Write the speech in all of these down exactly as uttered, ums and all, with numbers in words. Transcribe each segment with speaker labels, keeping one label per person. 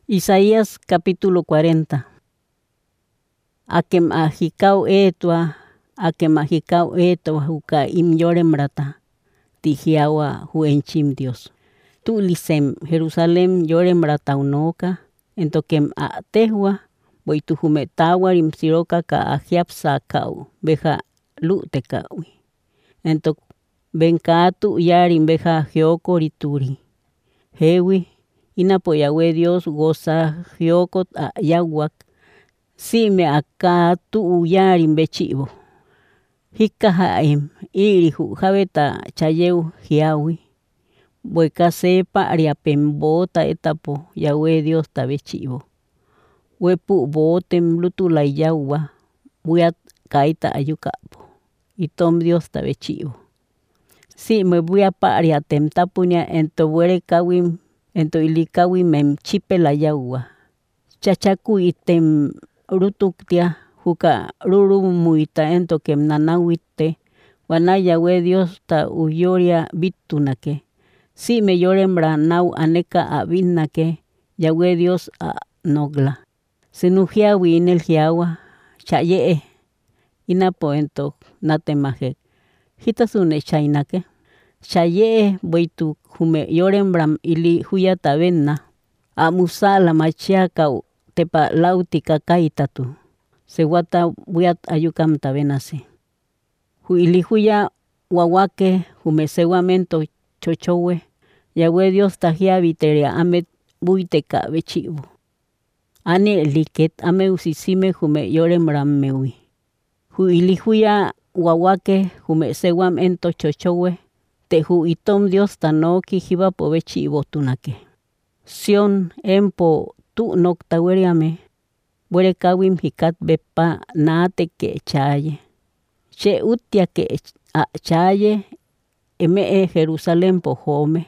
Speaker 1: Isaías capítulo cuarenta. Akem ahikau etua, akem ahikau etua huka im yoremrata, tijiawa huenchim Dios. Tu lisem Jerusalem yoremrata unoka, entokem a tehua, boitu humetawa rim siroka ka ahiapsa kau, beja lute kaui. Entok benkatu yarim beja geoko rituri. Hewi inapo Yahweh Dios goza giokot a yawak si me acá tu yarim bechivo. Hika haim irihu javeta chayeu hiawi. Bueka sepa ariapem bota etapo Yahweh Dios ta bechivo. Wepu botem lutula yawa buat kaita ayukapo. Itom Dios ta bechivo. Si me voy a pariatem tapunya ento buere kawim ento ilikawi mem chipe la yawa. Chachaku item rutuktia huka ruru muita ento kem nanawite. Wana Yahweh Dios ta uyoria bitunake. Si me yorembra nau aneka abinake. Yahweh Dios a nogla. Senujiawi inel jiawa. Chaye inapo ento natemaje. Hitasune chainake. Chaye boitu hume yorembram ili huyata venna. Amusala machiaka tepa lautika kaitatu. Sewata buat ayukam tabenase. Hu ili huya wawake hume sewamento chochowe. Yahweh Dios tajia viteria amet buiteka bechivo. Ane liket ame usisime hume yorembram mewi. Hu ili huya wawake hume sewamento chochowe. Tehu itom Dios tanoki hiba povechi botunake. Sion empo tu noktaweriame. Buere kawim hikat bepa naate ke chaye. Che utia ke a chaye eme e Jerusalem po home.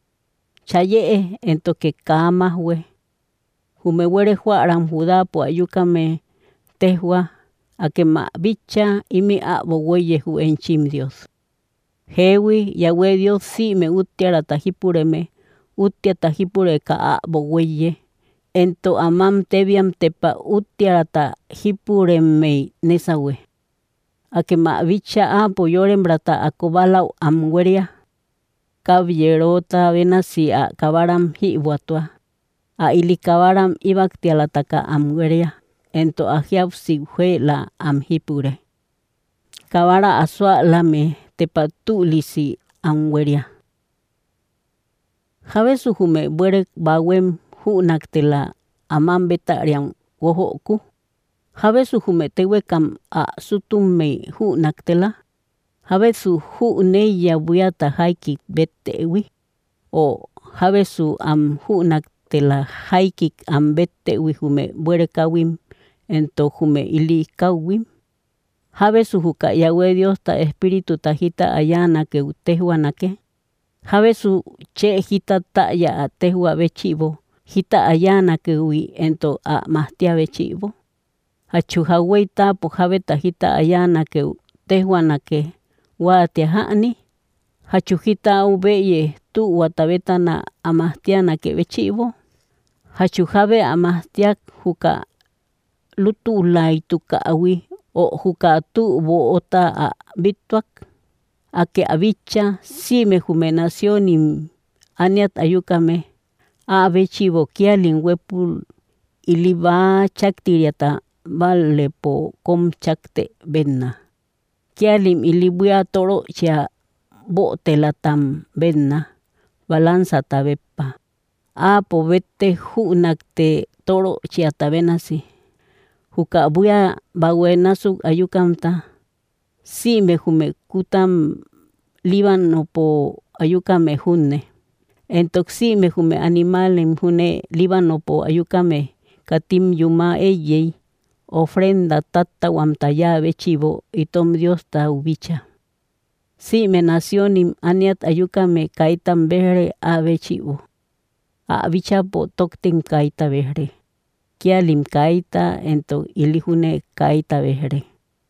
Speaker 1: Chaye ento ke kama we. Hume were huaram juda po ayukame tehua akema bicha imi a boweye hu enchim Dios. Hewi Yahweh Dios si me utia la tajipureme, utia tajipure ka a boweye. Ento amam tebiam tepa utia la tajipureme nesawe. Akema bicha a po yorembrata akobala amweria. Kabierota venasi a kabaram hi buatua. A ili kabaram ibaktia la taka amweria. Ento ahiab si hue la amhipure. Kabara aswa lame. Tepa tu lisi amweria. Javesu hume buere bawem hunaktela amam betariam wohoku. Javesu hume tewekam a sutume hunaktela. Javesu hu neya buiata haikik betewi. O javesu am hunaktela haikik am betewi hume buere kawim ento hume ili kawim. Javesu huka Yahweh Dios ta espíritu tajita ayana que utehuanake. Javesu che hita ta ya tehua bechivo. Hita ayana que ui ento a mastia bechivo. Hachu Yahweh ta po javeta hita ayana que tehuanake watia hani. Hachu hita ubeye tu watabeta na amastiana que bechivo. Hachu jave amastia huka lutu laituka awi. O huka tu bo ota a bituak. Ake abicha si me jumenación im aniat ayukame. A bechivo kialin wepul iliba chaktiriata vale po kom chakte benna. Kialim ilibuya toro chia bo telatam benna. Balanza tabepa. A po vete hunakte toro chia tabenasi. Huka buya bawenasu ayukamta. Si me hume kutam libano po ayukame hunne. Entoksi me hume animalem hune libano po ayukame katim yuma eye. Ofrenda tata wamtaya bechivo itom Dios ta ubicha. Si me nacionim aniat ayukame kaitam bere a bechivo. A bicha po toktim kaita bere. Kialim kaita ento ilihune kaita behere.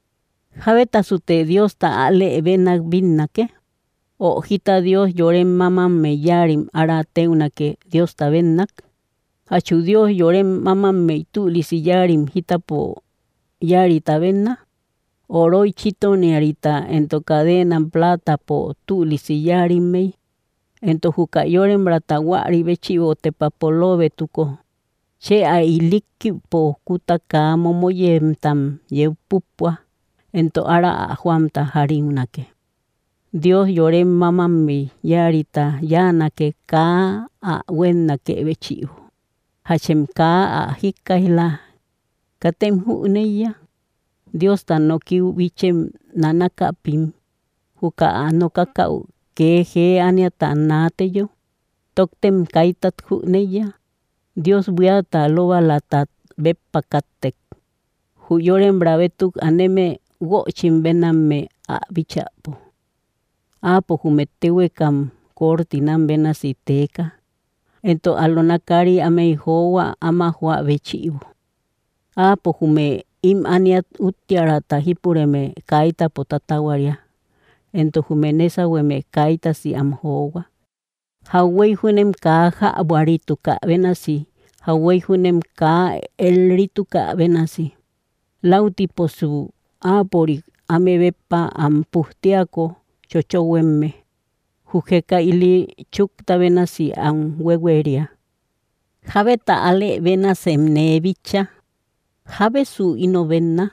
Speaker 1: Javeta sute Dios ta ale benak binnake. O hita Dios yorem mama me yarim ara teunake Dios ta bennak. Hachu Dios yorem mama me tulisi yarim hitapo yarita venna. Oro y chito ni arita ento cadena plata po tulisi yarim me. Ento juka yorem brata wari bechivo te papolobe tuko. Che a iliki po kutaka momoyem tam yepupua. Ento ara a juamta harimnake. Dios yorem mama me yarita yana que ka a wenna que bechivo. Hachem ka a hikaila. Katem huneya. Dios ta no kiu bichem nanaka pim. Huka ano kakau que he aniata nate yo. Toktem kaitat huneya. Dios buiata loba latat bepakatek. Huyorem bravetuk aneme wochim bename a bichapo. Apo humetewe kam cortinam benasiteka. Ento alonakari ame hoa ama hoa bechivo. Apo hume im aniat utiarata hipureme kaita potatawaria. Ento humenesa weme kaita si am hoa. Hawei hunem ka ha abuaritu ka benasi. Hawei hunem ka elritu ka benasi. Lauti posu apori ame bepa am puhtiako chochowemme. Hujeka ili chukta benasi am weweria. Javeta ale benasem nevicha. Jave su inovenna.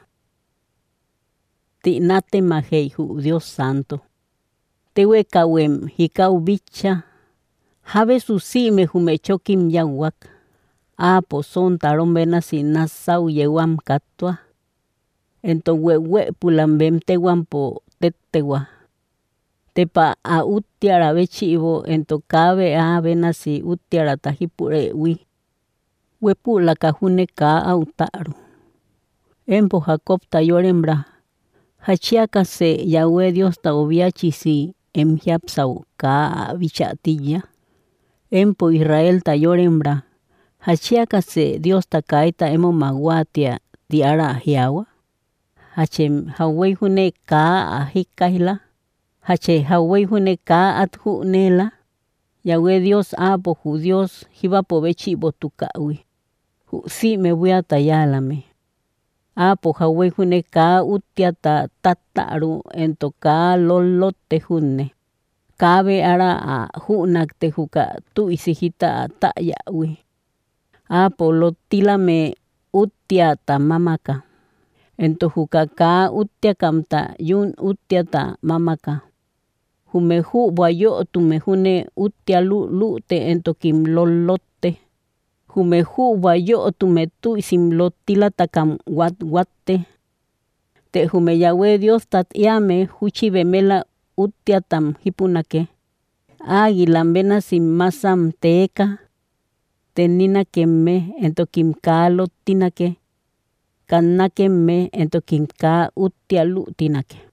Speaker 1: Ti nate mahei hu Dios santo. Tewe kawem hikau bicha. Jave su si me hume chokim yawak. Apo son taron benasi nasau yewam katua. Ento wewe pulambem tewam po tetewa. Tepa a utiara bechivo ento cabe a benasi utiara tahipure wi. Wepu la kahune ka autaru. Empo Jacob tayorembra. Hachiaka se Yahweh Dios ta obiachi si emhiapsau ka bichatilla. Empo Israel tayorembra. Hachiaka se Dios ta kaita emo maguatia diara hiawa. Hachem Hawei hune ka ahikaila. Hache Hawei hune ka athu nela. Yahweh Dios apo hu Dios hibapo bechivo tukawi. Si me voy a tallarme. Apo Hawei hune ka utiata tataru ento ka lolote hune. Kabe ara a hunak te huka tu isihita tayawi. Apo lotila me utiata mamaka. Ento huka ka utiakamta yun utiata mamaka. Humehu boyo tu mehune utialu lute ento kim lolote. Humehu boyo tu metu isim lotila takam wat watte. Te hume Yahweh Dios tat yame huchi bemela utiatam hipunake. Agilam bena sim masam teeka. Tenina kemme ento kim ka lotinake. Kanake me ento kim ka utialu tinake.